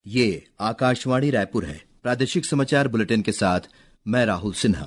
ये आकाशवाणी रायपुर है। प्रादेशिक समाचार बुलेटिन के साथ मैं राहुल सिन्हा।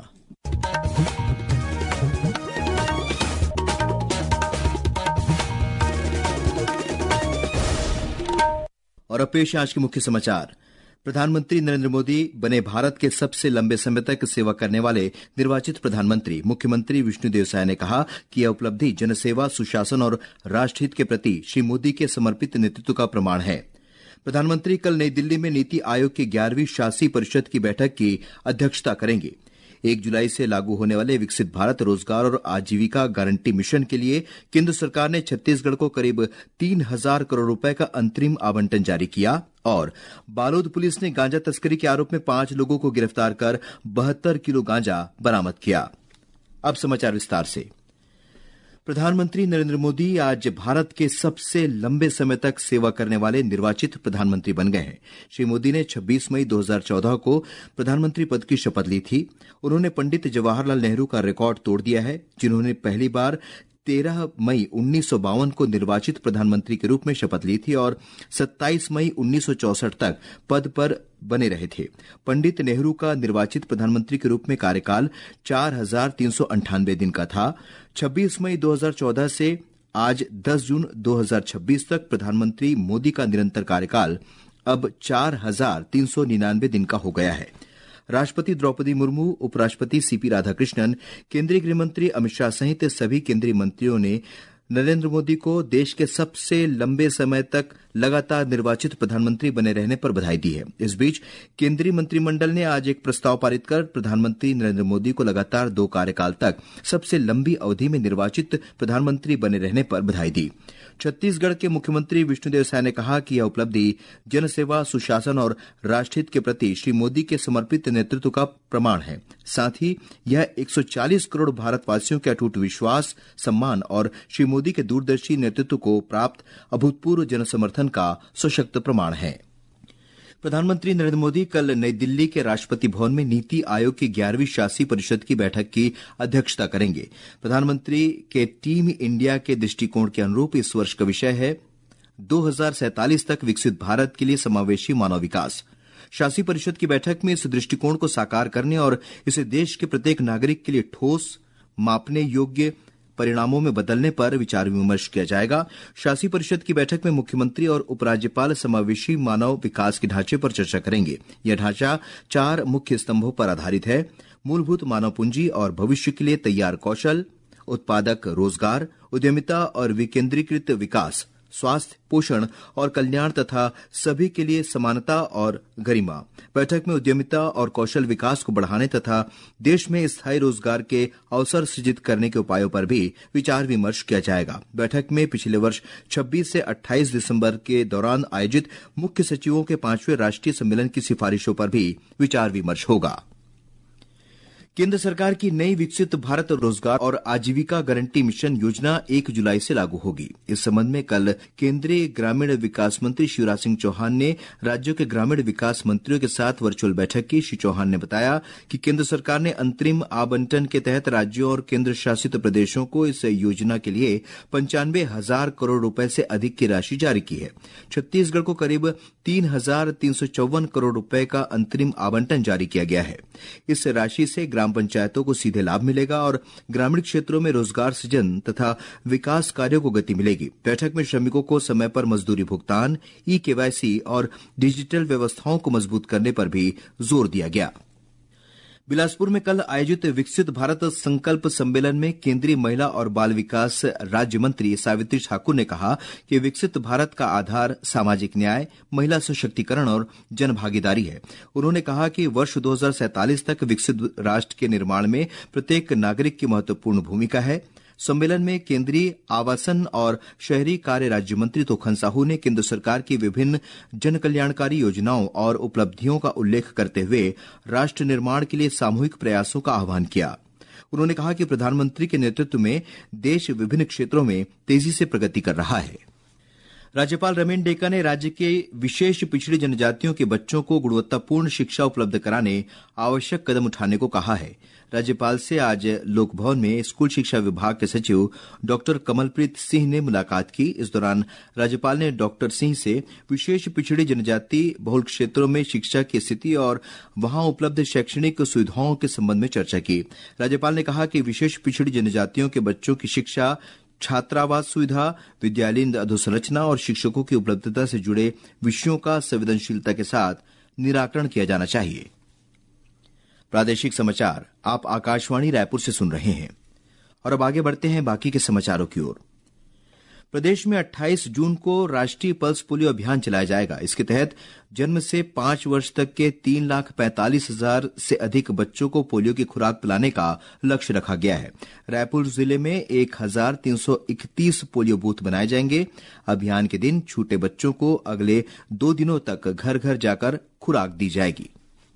और अब पेश है आज के मुख्य समाचार। प्रधानमंत्री नरेंद्र मोदी बने भारत के सबसे लंबे समय तक सेवा करने वाले निर्वाचित प्रधानमंत्री। मुख्यमंत्री विष्णुदेव साय ने कहा कि यह उपलब्धि जनसेवा, सुशासन और राष्ट्रहित के प्रति श्री मोदी के समर्पित नेतृत्व का प्रमाण है। प्रधानमंत्री कल नई दिल्ली में नीति आयोग की 11वीं शासी परिषद की बैठक की अध्यक्षता करेंगे। 1 जुलाई से लागू होने वाले विकसित भारत रोजगार और आजीविका गारंटी मिशन के लिए केंद्र सरकार ने छत्तीसगढ़ को करीब 3,000 करोड़ रुपए का अंतरिम आवंटन जारी किया और बालोद पुलिस ने गांजा तस्करी के आरोप में 5 लोगों को गिरफ्तार कर 72 किलो गांजा बरामद किया। अब समाचार विस्तार से। प्रधानमंत्री नरेंद्र मोदी आज भारत के सबसे लंबे समय तक सेवा करने वाले निर्वाचित प्रधानमंत्री बन गए हैं। श्री मोदी ने 26 मई 2014 को प्रधानमंत्री पद की शपथ ली थी। उन्होंने पंडित जवाहरलाल नेहरू का रिकॉर्ड तोड़ दिया है, जिन्होंने पहली बार 13 मई 1952 को निर्वाचित प्रधानमंत्री के रूप में शपथ ली थी और 27 मई 1964 तक पद पर बने रहे थे। पंडित नेहरू का निर्वाचित प्रधानमंत्री के रूप में कार्यकाल 4,398 दिन का था। 26 मई 2014 से आज 10 जून 2026 तक प्रधानमंत्री मोदी का निरंतर कार्यकाल अब 4,399 दिन का हो गया है। राष्ट्रपति द्रौपदी मुर्मू, उपराष्ट्रपति सीपी राधाकृष्णन, केंद्रीय गृहमंत्री अमित शाह सहित सभी केंद्रीय मंत्रियों ने नरेंद्र मोदी को देश के सबसे लंबे समय तक लगातार निर्वाचित प्रधानमंत्री बने रहने पर बधाई दी है। इस बीच केंद्रीय मंत्रिमंडल ने आज एक प्रस्ताव पारित कर प्रधानमंत्री नरेंद्र मोदी को लगातार 2 कार्यकाल तक सबसे लंबी अवधि में निर्वाचित प्रधानमंत्री बने रहने पर बधाई दी। छत्तीसगढ़ के मुख्यमंत्री विष्णुदेव साय ने कहा कि यह उपलब्धि जनसेवा, सुशासन और राष्ट्रहित के प्रति श्री मोदी के समर्पित नेतृत्व का प्रमाण है। साथ ही यह 140 करोड़ भारतवासियों के अटूट विश्वास, सम्मान और श्री मोदी के दूरदर्शी नेतृत्व को प्राप्त अभूतपूर्व जनसमर्थन का सशक्त प्रमाण है। प्रधानमंत्री नरेंद्र मोदी कल नई दिल्ली के राष्ट्रपति भवन में नीति आयोग की 11वीं शासी परिषद की बैठक की अध्यक्षता करेंगे। प्रधानमंत्री के टीम इंडिया के दृष्टिकोण के अनुरूप इस वर्ष का विषय है 2047 तक विकसित भारत के लिए समावेशी मानव विकास। शासी परिषद की बैठक में इस दृष्टिकोण को साकार करने और इसे देश के प्रत्येक नागरिक के लिए ठोस, मापने योग्य परिणामों में बदलने पर विचार विमर्श किया जाएगा। शासी परिषद की बैठक में मुख्यमंत्री और उपराज्यपाल समावेशी मानव विकास के ढांचे पर चर्चा करेंगे। यह ढांचा 4 मुख्य स्तंभों पर आधारित है: मूलभूत मानव पूंजी और भविष्य के लिए तैयार कौशल, उत्पादक रोजगार, उद्यमिता और विकेंद्रीकृत विकास, स्वास्थ्य, पोषण और कल्याण तथा सभी के लिए समानता और गरिमा। बैठक में उद्यमिता और कौशल विकास को बढ़ाने तथा देश में स्थायी रोजगार के अवसर सृजित करने के उपायों पर भी विचार विमर्श किया जाएगा। बैठक में पिछले वर्ष 26 से 28 दिसंबर के दौरान आयोजित मुख्य सचिवों के 5वें राष्ट्रीय सम्मेलन की सिफारिशों पर भी विचार विमर्श होगा। केंद्र सरकार की नई विकसित भारत रोजगार और आजीविका गारंटी मिशन योजना 1 जुलाई से लागू होगी। इस संबंध में कल केंद्रीय ग्रामीण विकास मंत्री शिवराज सिंह चौहान ने राज्यों के ग्रामीण विकास मंत्रियों के साथ वर्चुअल बैठक की। श्री चौहान ने बताया कि केंद्र सरकार ने अंतरिम आवंटन के तहत राज्यों और केंद्र शासित प्रदेशों को इस योजना के लिए 95,000 करोड़ रुपए से अधिक की राशि जारी की है। छत्तीसगढ़ को करीब 3,354 करोड़ रुपए का अंतरिम आवंटन जारी किया गया है। इस राशि से ग्राम पंचायतों को सीधे लाभ मिलेगा और ग्रामीण क्षेत्रों में रोजगार सृजन तथा विकास कार्यों को गति मिलेगी। बैठक में श्रमिकों को समय पर मजदूरी भुगतान, ई-केवाईसी और डिजिटल व्यवस्थाओं को मजबूत करने पर भी जोर दिया गया। बिलासपुर में कल आयोजित विकसित भारत संकल्प सम्मेलन में केंद्रीय महिला और बाल विकास राज्य मंत्री सावित्री ठाकुर ने कहा कि विकसित भारत का आधार सामाजिक न्याय, महिला सशक्तिकरण और जनभागीदारी है। उन्होंने कहा कि वर्ष 2047 तक विकसित राष्ट्र के निर्माण में प्रत्येक नागरिक की महत्वपूर्ण भूमिका है। सम्मेलन में केंद्रीय आवासन और शहरी कार्य राज्य मंत्री तोखन साहू ने केंद्र सरकार की विभिन्न जन कल्याणकारी योजनाओं और उपलब्धियों का उल्लेख करते हुए राष्ट्र निर्माण के लिए सामूहिक प्रयासों का आह्वान किया। उन्होंने कहा कि प्रधानमंत्री के नेतृत्व में देश विभिन्न क्षेत्रों में तेजी से प्रगति कर रहा है। राज्यपाल रमेन डेका ने राज्य के विशेष पिछड़ी जनजातियों के बच्चों को गुणवत्तापूर्ण शिक्षा उपलब्ध कराने आवश्यक कदम उठाने को कहा है। राज्यपाल से आज लोक भवन में स्कूल शिक्षा विभाग के सचिव डॉक्टर कमलप्रीत सिंह ने मुलाकात की। इस दौरान राज्यपाल ने डॉक्टर सिंह से विशेष पिछड़ी जनजाति बहुल क्षेत्रों में शिक्षा की स्थिति और वहां उपलब्ध शैक्षणिक सुविधाओं के संबंध में चर्चा की। राज्यपाल ने कहा कि विशेष पिछड़ी जनजातियों के बच्चों की शिक्षा, छात्रावास सुविधा, विद्यालयीन अधोसंरचना और शिक्षकों की उपलब्धता से जुड़े विषयों का संवेदनशीलता के साथ निराकरण किया जाना चाहिए। प्रादेशिक समाचार आप आकाशवाणी रायपुर से सुन रहे हैं और अब आगे बढ़ते हैं बाकी के समाचारों की ओर। प्रदेश में 28 जून को राष्ट्रीय पल्स पोलियो अभियान चलाया जाएगा। इसके तहत जन्म से 5 वर्ष तक के 3,45,000 से अधिक बच्चों को पोलियो की खुराक पिलाने का लक्ष्य रखा गया है। रायपुर जिले में 1,331 पोलियो बूथ बनाए जाएंगे। अभियान के दिन छूटे बच्चों को अगले 2 दिनों तक घर घर जाकर खुराक दी जाएगी।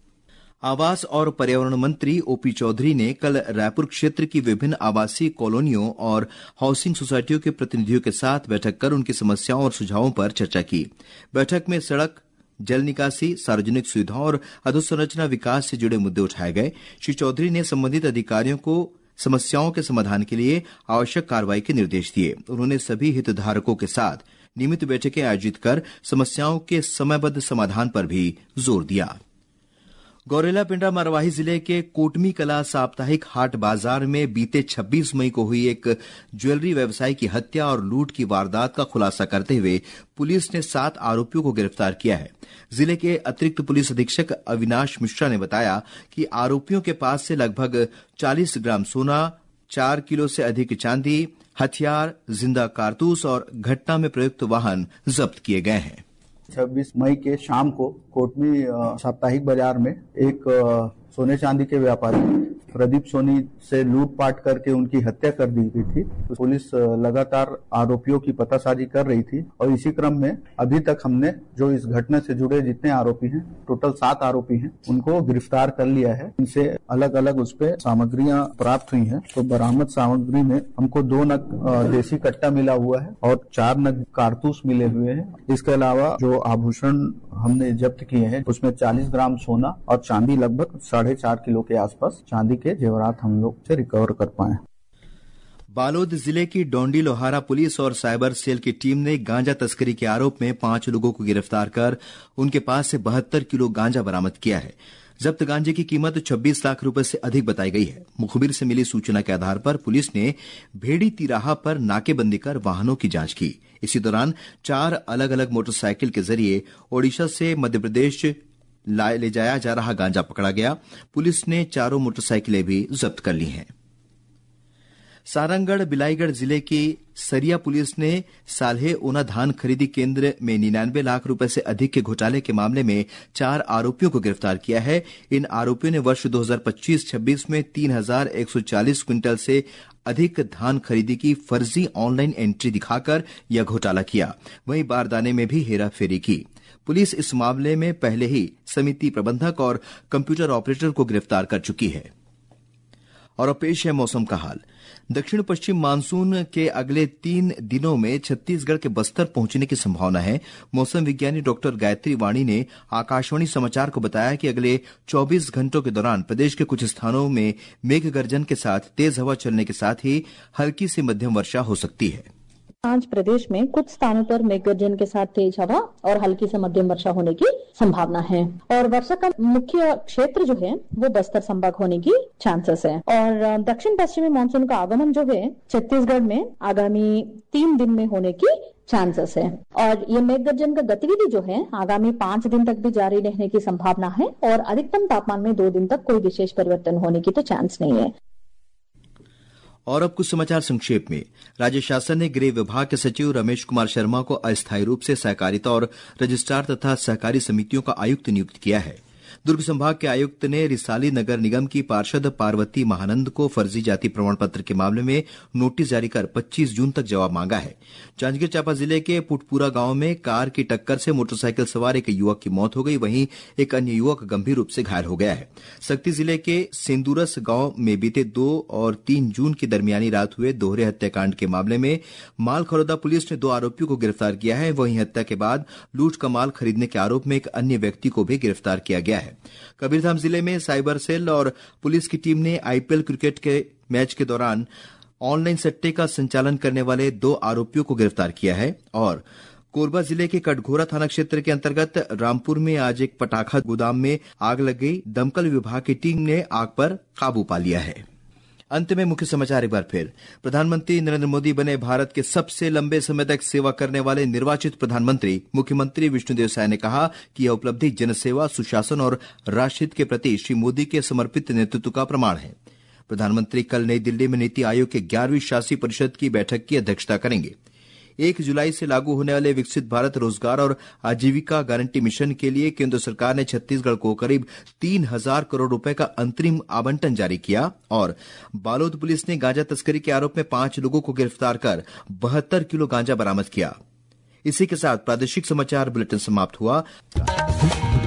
आवास और पर्यावरण मंत्री ओपी चौधरी ने कल रायपुर क्षेत्र की विभिन्न आवासीय कॉलोनियों और हाउसिंग सोसाइटियों के प्रतिनिधियों के साथ बैठक कर उनकी समस्याओं और सुझावों पर चर्चा की। बैठक में सड़क, जल निकासी, सार्वजनिक सुविधाओं और अधोसंरचना विकास से जुड़े मुद्दे उठाए गए। श्री चौधरी ने संबंधित अधिकारियों को समस्याओं के समाधान के लिए आवश्यक कार्रवाई के निर्देश दिए। उन्होंने सभी हितधारकों के साथ नियमित बैठकें आयोजित कर समस्याओं के समयबद्ध समाधान पर भी जोर दिया। गौरेला पिंडा मरवाही जिले के कोटमी कला साप्ताहिक हाट बाजार में बीते 26 मई को हुई एक ज्वेलरी व्यवसायी की हत्या और लूट की वारदात का खुलासा करते हुए पुलिस ने 7 आरोपियों को गिरफ्तार किया है। जिले के अतिरिक्त पुलिस अधीक्षक अविनाश मिश्रा ने बताया कि आरोपियों के पास से लगभग 40 ग्राम सोना, 4 किलो से अधिक चांदी, हथियार, जिंदा कारतूस और घटना में प्रयुक्त वाहन जब्त किए गए हैं। 26 मई के शाम को कोटमी साप्ताहिक बाजार में एक सोने चांदी के व्यापारी प्रदीप सोनी से लूटपाट करके उनकी हत्या कर दी गई थी। पुलिस लगातार आरोपियों की पतासाजी कर रही थी और इसी क्रम में अभी तक हमने जो इस घटना से जुड़े जितने आरोपी हैं, टोटल 7 आरोपी हैं, उनको गिरफ्तार कर लिया है। इनसे अलग अलग उस पे सामग्रियां प्राप्त हुई हैं। तो बरामद सामग्री में हमको 2 नग देसी कट्टा मिला हुआ है और 4 नग कारतूस मिले हुए हैं। इसके अलावा जो आभूषण हमने जब्त किए हैं उसमें 40 ग्राम सोना और चांदी लगभग 4.5 किलो के आसपास चांदी के जेवरात हम लोग से रिकवर कर पाए। बालोद जिले की डोंडी लोहारा पुलिस और साइबर सेल की टीम ने गांजा तस्करी के आरोप में 5 लोगों को गिरफ्तार कर उनके पास से 72 किलो गांजा बरामद किया है। जब्त गांजे की कीमत 26 लाख रुपए से अधिक बताई गई है। मुखबिर से मिली सूचना के आधार पर पुलिस ने भेड़ी तिराहा पर नाकेबंदी कर वाहनों की जांच की। इसी दौरान 4 अलग अलग मोटरसाइकिल के जरिए ओडिशा से मध्यप्रदेश ले जाया जा रहा गांजा पकड़ा गया। पुलिस ने 4 मोटरसाइकिलें भी जब्त कर ली हैं। सारंगढ़ बिलाईगढ़ जिले की सरिया पुलिस ने साल्हे ओना धान खरीदी केंद्र में 99 लाख रुपए से अधिक के घोटाले के मामले में 4 आरोपियों को गिरफ्तार किया है। इन आरोपियों ने वर्ष 2025-26 में 3,140 क्विंटल से अधिक धान खरीदी की फर्जी ऑनलाइन एंट्री दिखाकर यह घोटाला किया। वहीं बारदाने में भी हेराफेरी की। पुलिस इस मामले में पहले ही समिति प्रबंधक और कंप्यूटर ऑपरेटर को गिरफ्तार कर चुकी है। और अब पेश है मौसम का हाल। दक्षिण पश्चिम मानसून के अगले 3 दिनों में छत्तीसगढ़ के बस्तर पहुंचने की संभावना है। मौसम विज्ञानी डॉक्टर गायत्री वाणी ने आकाशवाणी समाचार को बताया कि अगले 24 घंटों के दौरान प्रदेश के कुछ स्थानों में मेघ गर्जन के साथ तेज हवा चलने के साथ ही हल्की से मध्यम वर्षा हो सकती है। आज प्रदेश में कुछ स्थानों पर मेघ गर्जन के साथ तेज हवा और हल्की से मध्यम वर्षा होने की संभावना है और वर्षा का मुख्य क्षेत्र जो है वो बस्तर संभाग होने की चांसेस है। और दक्षिण पश्चिमी मानसून का आगमन जो है छत्तीसगढ़ में आगामी 3 दिन में होने की चांसेस है और ये मेघ गर्जन का गतिविधि जो है आगामी 5 दिन तक भी जारी रहने की संभावना है और अधिकतम तापमान में 2 दिन तक कोई विशेष परिवर्तन होने की तो चांस नहीं है। और अब कुछ समाचार संक्षेप में। राज्य शासन ने गृह विभाग के सचिव रमेश कुमार शर्मा को अस्थायी रूप से सहकारिता और रजिस्ट्रार तथा सहकारी समितियों का आयुक्त नियुक्त किया है। दुर्ग संभाग के आयुक्त ने रिसाली नगर निगम की पार्षद पार्वती महानंद को फर्जी जाति प्रमाण पत्र के मामले में नोटिस जारी कर 25 जून तक जवाब मांगा है। जांजगीर चांपा जिले के पुटपुरा गांव में कार की टक्कर से मोटरसाइकिल सवार एक युवक की मौत हो गई, वहीं एक अन्य युवक गंभीर रूप से घायल हो गया है। सक्ती जिले के सिंदूरस गांव में बीते 2 और 3 जून की दरमियानी रात हुए दोहरे हत्याकांड के मामले में मालखरौदा पुलिस ने 2 आरोपियों को गिरफ्तार किया है। वहीं हत्या के बाद लूट का माल खरीदने के आरोप में एक अन्य व्यक्ति को भी गिरफ्तार किया गया है। कबीरधाम जिले में साइबर सेल और पुलिस की टीम ने आईपीएल क्रिकेट के मैच के दौरान ऑनलाइन सट्टे का संचालन करने वाले 2 आरोपियों को गिरफ्तार किया है और कोरबा जिले के कटघोरा थाना क्षेत्र के अंतर्गत रामपुर में आज एक पटाखा गोदाम में आग लग गई। दमकल विभाग की टीम ने आग पर काबू पा लिया है। अंत में मुख्य समाचार एक बार फिर। प्रधानमंत्री नरेंद्र मोदी बने भारत के सबसे लंबे समय तक सेवा करने वाले निर्वाचित प्रधानमंत्री। मुख्यमंत्री विष्णुदेव साय ने कहा कि यह उपलब्धि जनसेवा, सुशासन और राष्ट्रहित के प्रति श्री मोदी के समर्पित नेतृत्व का प्रमाण है। प्रधानमंत्री कल नई दिल्ली में नीति आयोग के 11वीं शासी परिषद की बैठक की अध्यक्षता करेंगे। 1 जुलाई से लागू होने वाले विकसित भारत रोजगार और आजीविका गारंटी मिशन के लिए केंद्र सरकार ने छत्तीसगढ़ को करीब 3,000 करोड़ रुपए का अंतरिम आवंटन जारी किया और बालोद पुलिस ने गांजा तस्करी के आरोप में 5 लोगों को गिरफ्तार कर 72 किलो गांजा बरामद किया। इसी के साथ प्रादेशिक समाचार बुलेटिन समाप्त हुआ।